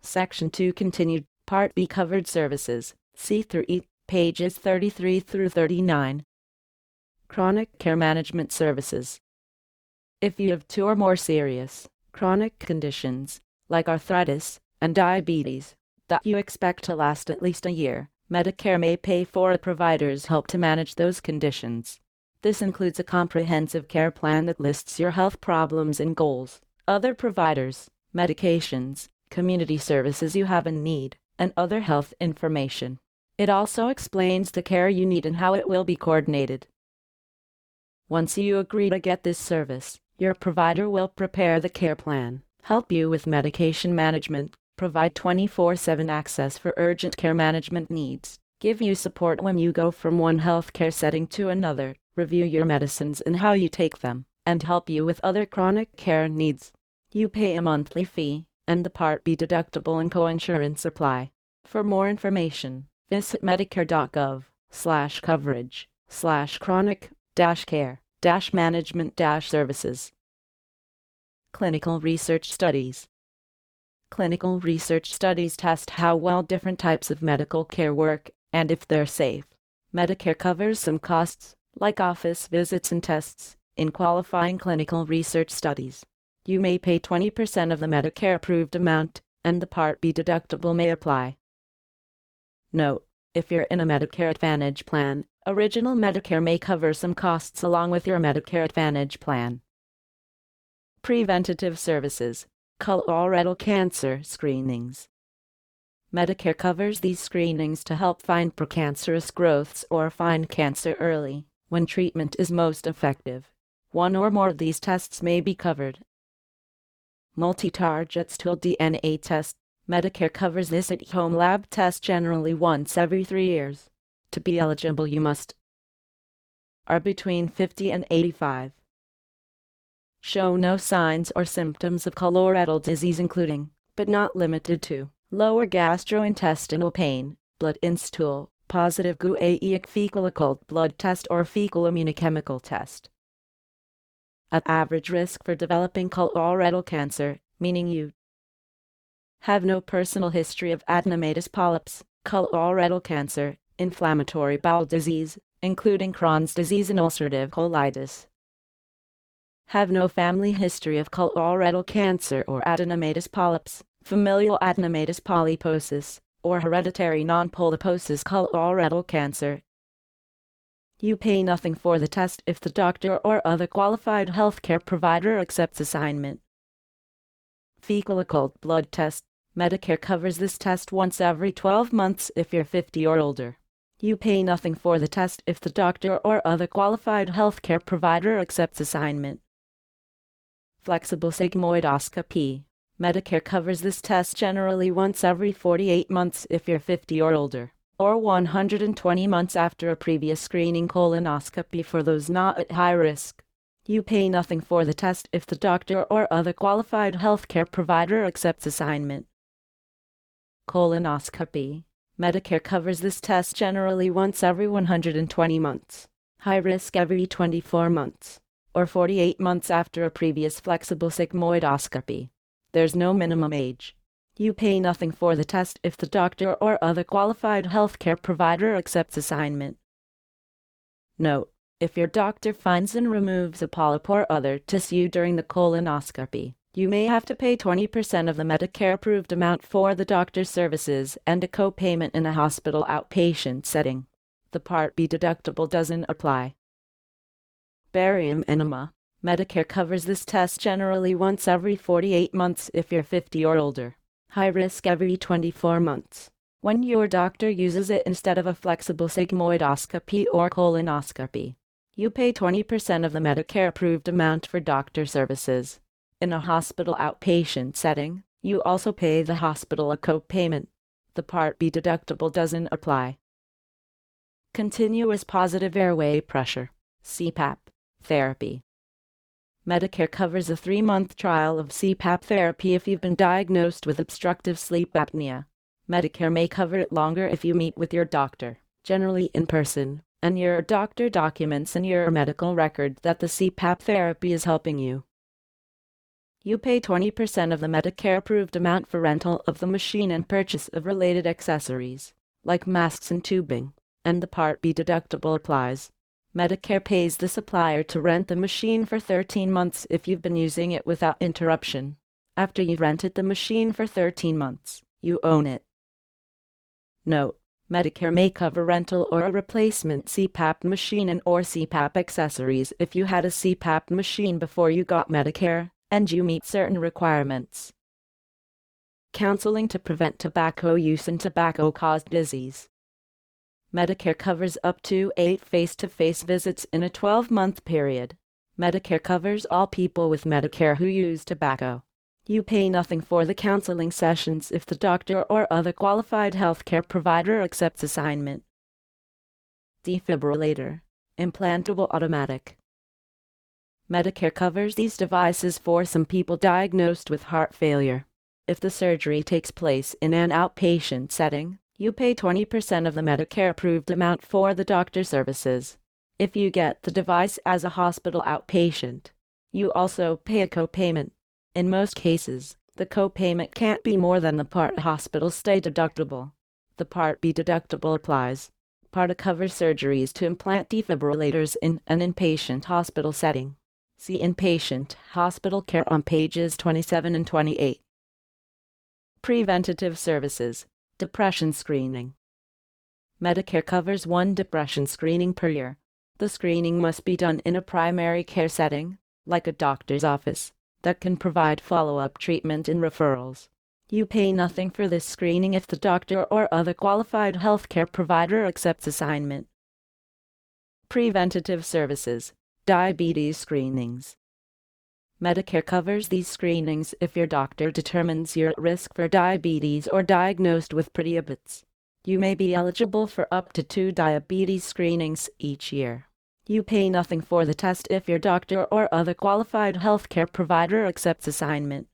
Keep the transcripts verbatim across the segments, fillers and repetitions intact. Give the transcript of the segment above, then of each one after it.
Section two continued, Part B covered services, C through E, pages thirty-three through thirty-nine. Chronic care management services. If you have two or more serious, chronic conditions, like arthritis and diabetes, that you expect to last at least a year, Medicare may pay for a provider's help to manage those conditions. This includes a comprehensive care plan that lists your health problems and goals, other providers, medications, community services you have in need, and other health information. It also explains the care you need and how it will be coordinated. Once you agree to get this service, your provider will prepare the care plan, help you with medication management, provide twenty-four seven access for urgent care management needs, give you support when you go from one healthcare setting to another, review your medicines and how you take them, and help you with other chronic care needs. You pay a monthly fee, and the Part B deductible and coinsurance apply. For more information, visit medicare.gov slash coverage slash chronic dash care dash management dash services. Clinical research studies. Clinical research studies test how well different types of medical care work and if they're safe. Medicare covers some costs, like office visits and tests, in qualifying clinical research studies. You may pay twenty percent of the Medicare-approved amount, and the Part B deductible may apply. Note: if you're in a Medicare Advantage plan, Original Medicare may cover some costs along with your Medicare Advantage plan. Preventative services. Colorectal cancer screenings. Medicare covers these screenings to help find precancerous growths or find cancer early, when treatment is most effective. One or more of these tests may be covered. Multi-target stool D N A test. Medicare covers this at-home lab test generally once every three years. To be eligible, you must are between fifty and eighty-five. Show no signs or symptoms of colorectal disease including, but not limited to, lower gastrointestinal pain, blood in stool, positive G U A E fecal occult blood test or fecal immunochemical test. At average risk for developing colorectal cancer, meaning you have no personal history of adenomatous polyps, colorectal cancer, inflammatory bowel disease, including Crohn's disease and ulcerative colitis. Have no family history of colorectal cancer or adenomatous polyps, familial adenomatous polyposis, or hereditary non-polyposis colorectal cancer. You pay nothing for the test if the doctor or other qualified healthcare provider accepts assignment. Fecal occult blood test. Medicare covers this test once every twelve months if you're fifty or older. You pay nothing for the test if the doctor or other qualified healthcare provider accepts assignment. Flexible sigmoidoscopy. Medicare covers this test generally once every forty-eight months if you're fifty or older, or one hundred twenty months after a previous screening colonoscopy for those not at high risk. You pay nothing for the test if the doctor or other qualified healthcare provider accepts assignment. Colonoscopy. Medicare covers this test generally once every one hundred twenty months, high risk every twenty-four months, or forty-eight months after a previous flexible sigmoidoscopy. There's no minimum age. You pay nothing for the test if the doctor or other qualified healthcare provider accepts assignment. Note: if your doctor finds and removes a polyp or other tissue during the colonoscopy, you may have to pay twenty percent of the Medicare-approved amount for the doctor's services and a co-payment in a hospital outpatient setting. The Part B deductible doesn't apply. Barium enema. Medicare covers this test generally once every forty-eight months if you're fifty or older, high risk every twenty-four months. When your doctor uses it instead of a flexible sigmoidoscopy or colonoscopy, you pay twenty percent of the Medicare-approved amount for doctor services. In a hospital outpatient setting, you also pay the hospital a co-payment. The Part B deductible doesn't apply. Continuous positive airway pressure, C PAP, therapy. Medicare covers a three-month trial of C PAP therapy if you've been diagnosed with obstructive sleep apnea. Medicare may cover it longer if you meet with your doctor, generally in person, and your doctor documents in your medical record that the C PAP therapy is helping you. You pay twenty percent of the Medicare-approved amount for rental of the machine and purchase of related accessories, like masks and tubing, and the Part B deductible applies. Medicare pays the supplier to rent the machine for thirteen months if you've been using it without interruption. After you've rented the machine for thirteen months, you own it. Note: Medicare may cover rental or a replacement C PAP machine and or C PAP accessories if you had a C PAP machine before you got Medicare, and you meet certain requirements. Counseling to prevent tobacco use and tobacco-caused disease. Medicare covers up to eight face-to-face visits in a twelve-month period. Medicare covers all people with Medicare who use tobacco. You pay nothing for the counseling sessions if the doctor or other qualified healthcare provider accepts assignment. Defibrillator. Implantable automatic. Medicare covers these devices for some people diagnosed with heart failure. If the surgery takes place in an outpatient setting, you pay twenty percent of the Medicare-approved amount for the doctor services. If you get the device as a hospital outpatient, you also pay a copayment. In most cases, the copayment can't be more than the Part hospital stay deductible. The Part B deductible applies. Part A covers surgeries to implant defibrillators in an inpatient hospital setting. See inpatient hospital care on pages twenty-seven and twenty-eight. Preventative services. Depression screening. Medicare covers one depression screening per year. The screening must be done in a primary care setting, like a doctor's office, that can provide follow-up treatment and referrals. You pay nothing for this screening if the doctor or other qualified healthcare provider accepts assignment. Preventative services. Diabetes screenings. Medicare covers these screenings if your doctor determines you're at risk for diabetes or diagnosed with prediabetes. You may be eligible for up to two diabetes screenings each year. You pay nothing for the test if your doctor or other qualified healthcare provider accepts assignment.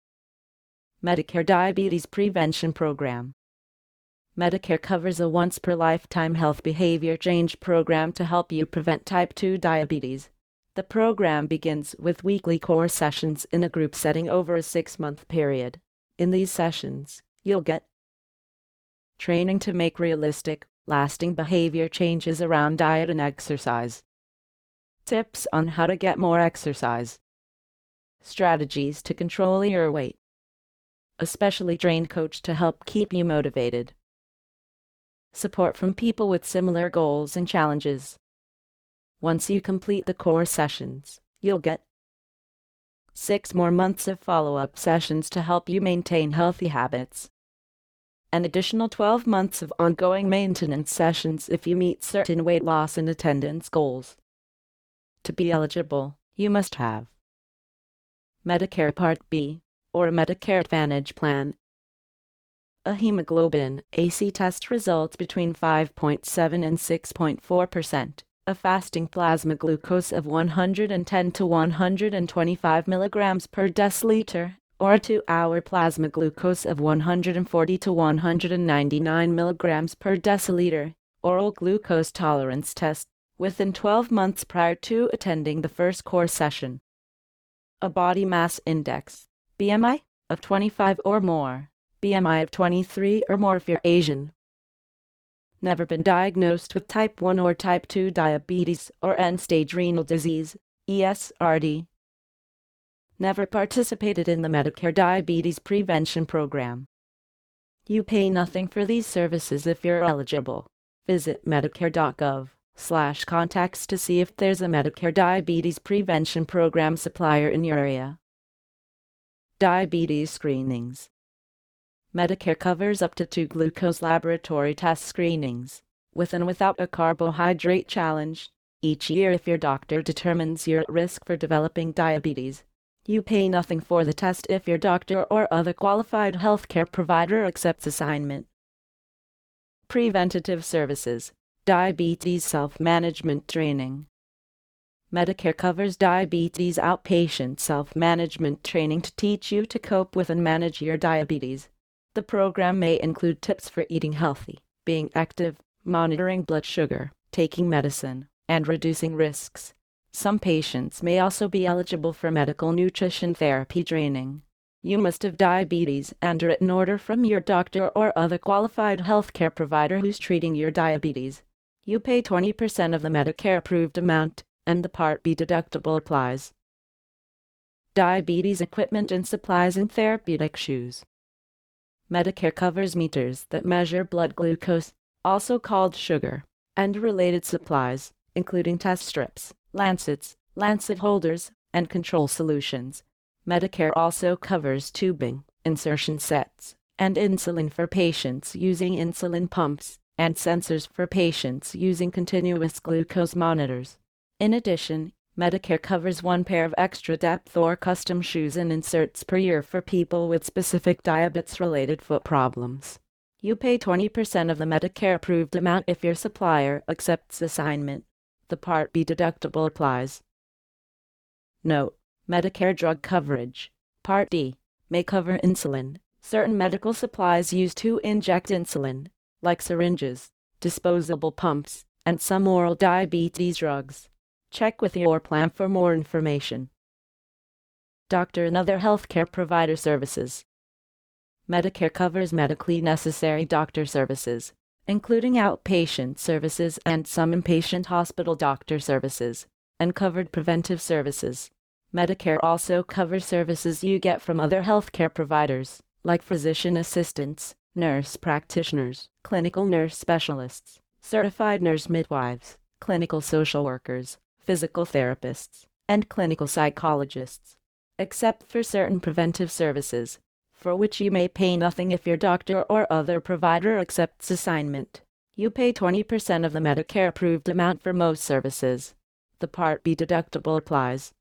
Medicare Diabetes Prevention Program. Medicare covers a once-per-lifetime health behavior change program to help you prevent type two diabetes. The program begins with weekly core sessions in a group setting over a six-month period. In these sessions, you'll get training to make realistic, lasting behavior changes around diet and exercise, tips on how to get more exercise, strategies to control your weight, a specially trained coach to help keep you motivated, support from people with similar goals and challenges. Once you complete the core sessions, you'll get six more months of follow-up sessions to help you maintain healthy habits, an additional twelve months of ongoing maintenance sessions if you meet certain weight loss and attendance goals. To be eligible, you must have Medicare Part B, or a Medicare Advantage plan, a hemoglobin A C test results between five point seven and six point four percent, a fasting plasma glucose of one hundred ten to one hundred twenty-five milligrams per deciliter, or a two-hour plasma glucose of one hundred forty to one hundred ninety-nine milligrams per deciliter, oral glucose tolerance test, within twelve months prior to attending the first core session. A body mass index, B M I, of twenty-five or more, B M I of twenty-three or more if you're Asian. Never been diagnosed with type one or type two diabetes or end-stage renal disease, E S R D. Never participated in the Medicare Diabetes Prevention Program. You pay nothing for these services if you're eligible. Visit medicare.gov slash contacts to see if there's a Medicare Diabetes Prevention Program supplier in your area. Diabetes screenings. Medicare covers up to two glucose laboratory test screenings, with and without a carbohydrate challenge, each year if your doctor determines you're at risk for developing diabetes. You pay nothing for the test if your doctor or other qualified healthcare provider accepts assignment. Preventative services. Diabetes self-management training. Medicare covers diabetes outpatient self-management training to teach you to cope with and manage your diabetes. The program may include tips for eating healthy, being active, monitoring blood sugar, taking medicine, and reducing risks. Some patients may also be eligible for medical nutrition therapy training. You must have diabetes and a written order from your doctor or other qualified healthcare provider who's treating your diabetes. You pay twenty percent of the Medicare-approved amount, and the Part B deductible applies. Diabetes equipment and supplies and therapeutic shoes. Medicare covers meters that measure blood glucose, also called sugar, and related supplies, including test strips, lancets, lancet holders, and control solutions. Medicare also covers tubing, insertion sets, and insulin for patients using insulin pumps, and sensors for patients using continuous glucose monitors. In addition, Medicare covers one pair of extra depth or custom shoes and inserts per year for people with specific diabetes-related foot problems. You pay twenty percent of the Medicare-approved amount if your supplier accepts assignment. The Part B deductible applies. Note: Medicare drug coverage. Part D may cover insulin, certain medical supplies used to inject insulin, like syringes, disposable pumps, and some oral diabetes drugs. Check with your plan for more information. Doctor and other healthcare provider services. Medicare covers medically necessary doctor services, including outpatient services and some inpatient hospital doctor services, and covered preventive services. Medicare also covers services you get from other healthcare providers, like physician assistants, nurse practitioners, clinical nurse specialists, certified nurse midwives, clinical social workers, physical therapists, and clinical psychologists, except for certain preventive services, for which you may pay nothing if your doctor or other provider accepts assignment. You pay twenty percent of the Medicare-approved amount for most services. The Part B deductible applies.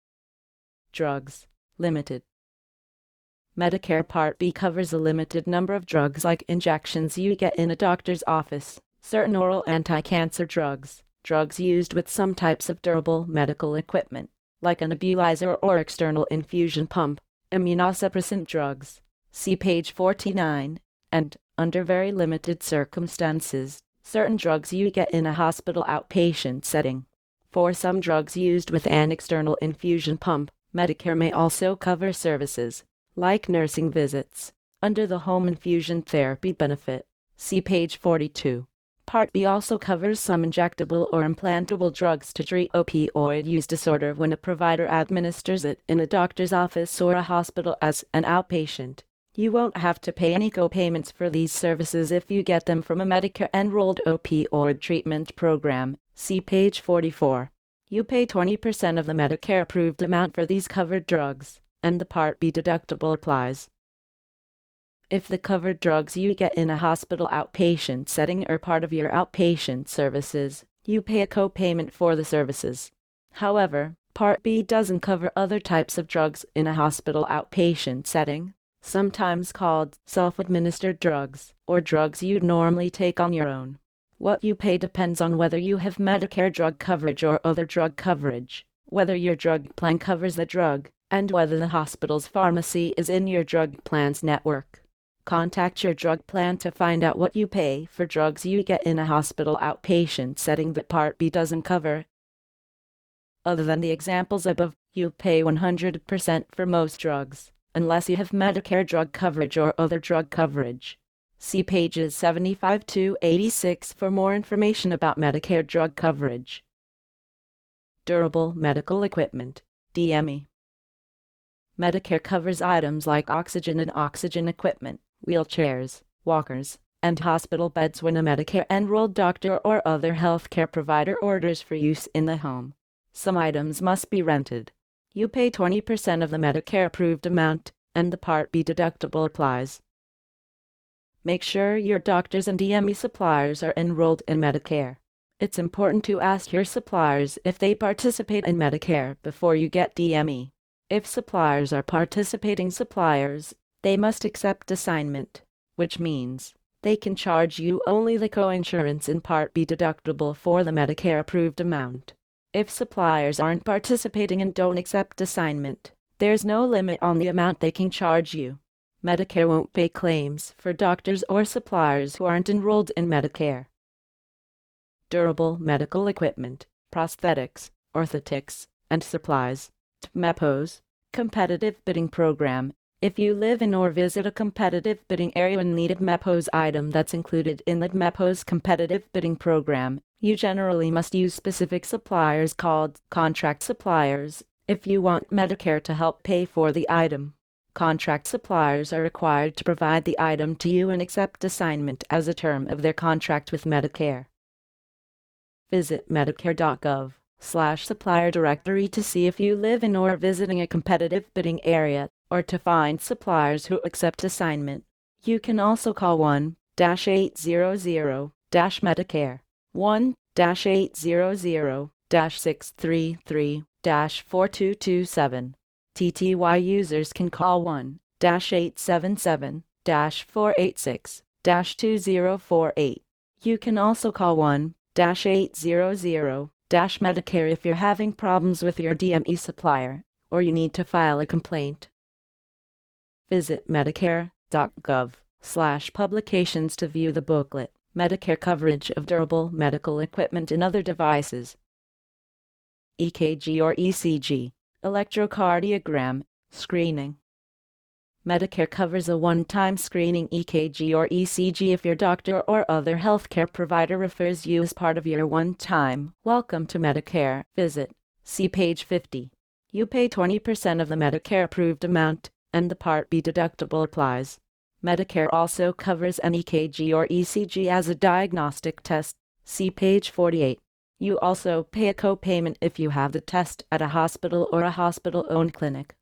Drugs. Limited. Medicare Part B covers a limited number of drugs like injections you get in a doctor's office, certain oral anti-cancer drugs, drugs used with some types of durable medical equipment, like a nebulizer or external infusion pump, immunosuppressant drugs, see page forty-nine, and, under very limited circumstances, certain drugs you get in a hospital outpatient setting. For some drugs used with an external infusion pump, Medicare may also cover services, like nursing visits, under the home infusion therapy benefit, see page forty-two. Part B also covers some injectable or implantable drugs to treat opioid use disorder when a provider administers it in a doctor's office or a hospital as an outpatient. You won't have to pay any co-payments for these services if you get them from a Medicare-enrolled opioid treatment program, see page forty-four. You pay twenty percent of the Medicare-approved amount for these covered drugs, and the Part B deductible applies. If the covered drugs you get in a hospital outpatient setting are part of your outpatient services, you pay a co-payment for the services. However, Part B doesn't cover other types of drugs in a hospital outpatient setting, sometimes called self-administered drugs, or drugs you'd normally take on your own. What you pay depends on whether you have Medicare drug coverage or other drug coverage, whether your drug plan covers the drug, and whether the hospital's pharmacy is in your drug plan's network. Contact your drug plan to find out what you pay for drugs you get in a hospital outpatient setting that Part B doesn't cover. Other than the examples above, you pay one hundred percent for most drugs, unless you have Medicare drug coverage or other drug coverage. See pages seventy-five to eighty-six for more information about Medicare drug coverage. Durable medical equipment, D M E. Medicare covers items like oxygen and oxygen equipment, wheelchairs, walkers, and hospital beds when a Medicare-enrolled doctor or other healthcare provider orders for use in the home. Some items must be rented. You pay twenty percent of the Medicare-approved amount, and the Part B deductible applies. Make sure your doctors and D M E suppliers are enrolled in Medicare. It's important to ask your suppliers if they participate in Medicare before you get D M E. If suppliers are participating suppliers, they must accept assignment, which means they can charge you only the coinsurance in Part B deductible for the Medicare-approved amount. If suppliers aren't participating and don't accept assignment, there's no limit on the amount they can charge you. Medicare won't pay claims for doctors or suppliers who aren't enrolled in Medicare. Durable medical equipment, prosthetics, orthotics, and supplies. T M E P O S, Competitive Bidding Program. If you live in or visit a competitive bidding area and need a M E P O S item that's included in the M E P O S competitive bidding program, you generally must use specific suppliers called contract suppliers if you want Medicare to help pay for the item. Contract suppliers are required to provide the item to you and accept assignment as a term of their contract with Medicare. Visit medicare dot gov slash supplier directory to see if you live in or are visiting a competitive bidding area, or to find suppliers who accept assignment. You can also call one eight hundred Medicare, one eight hundred six three three four two two seven. T T Y users can call one eight seven seven four eight six two zero four eight. You can also call one eight hundred Medicare if you're having problems with your D M E supplier, or you need to file a complaint. Visit medicare dot gov slash publications to view the booklet, Medicare Coverage of Durable Medical Equipment and Other Devices. E K G or E C G, electrocardiogram, screening. Medicare covers a one-time screening E K G or E C G if your doctor or other healthcare provider refers you as part of your one-time Welcome to Medicare visit. See page fifty. You pay twenty percent of the Medicare-approved amount, and the Part B deductible applies. Medicare also covers an E K G or E C G as a diagnostic test. See page forty-eight. You also pay a co-payment if you have the test at a hospital or a hospital-owned clinic.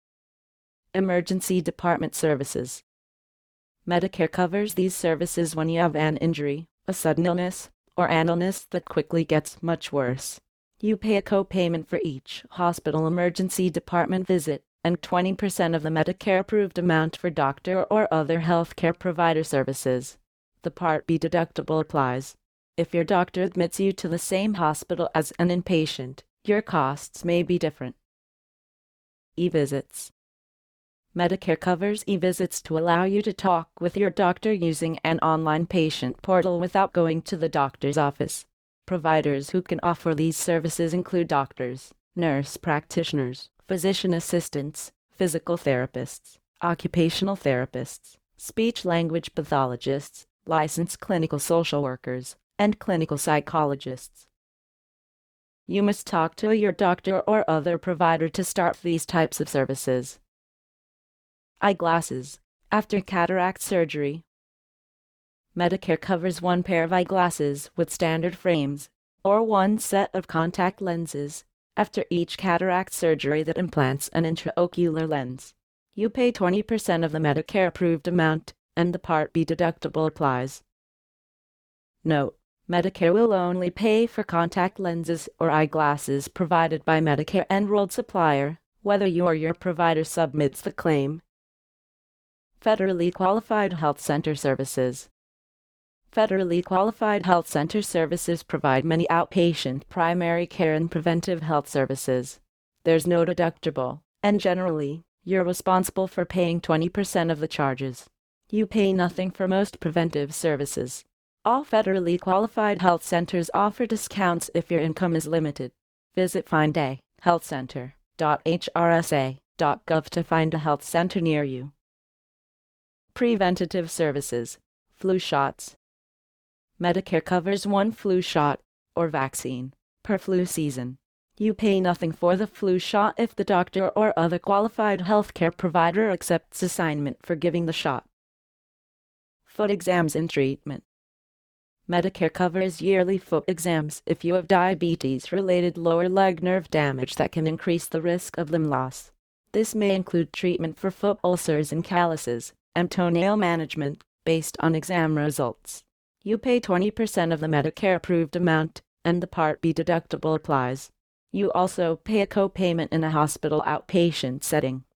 Emergency Department Services. Medicare covers these services when you have an injury, a sudden illness, or an illness that quickly gets much worse. You pay a co-payment for each hospital emergency department visit, and twenty percent of the Medicare-approved amount for doctor or other healthcare provider services. The Part B deductible applies. If your doctor admits you to the same hospital as an inpatient, your costs may be different. E-visits. Medicare covers e-visits to allow you to talk with your doctor using an online patient portal without going to the doctor's office. Providers who can offer these services include doctors, nurse practitioners, physician assistants, physical therapists, occupational therapists, speech-language pathologists, licensed clinical social workers, and clinical psychologists. You must talk to your doctor or other provider to start these types of services. Eyeglasses. After cataract surgery. Medicare covers one pair of eyeglasses with standard frames, or one set of contact lenses, after each cataract surgery that implants an intraocular lens. You pay twenty percent of the Medicare-approved amount, and the Part B deductible applies. Note: Medicare will only pay for contact lenses or eyeglasses provided by Medicare-enrolled supplier, whether you or your provider submits the claim. Federally Qualified Health Center Services. Federally Qualified Health Center Services provide many outpatient primary care and preventive health services. There's no deductible, and generally, you're responsible for paying twenty percent of the charges. You pay nothing for most preventive services. All federally qualified health centers offer discounts if your income is limited. Visit find a health center dot h r s a dot gov to find a health center near you. Preventative services. Flu shots. Medicare covers one flu shot, or vaccine, per flu season. You pay nothing for the flu shot if the doctor or other qualified healthcare provider accepts assignment for giving the shot. Foot exams and treatment. Medicare covers yearly foot exams if you have diabetes-related lower leg nerve damage that can increase the risk of limb loss. This may include treatment for foot ulcers and calluses, and toenail management, based on exam results. You pay twenty percent of the Medicare-approved amount, and the Part B deductible applies. You also pay a co-payment in a hospital outpatient setting.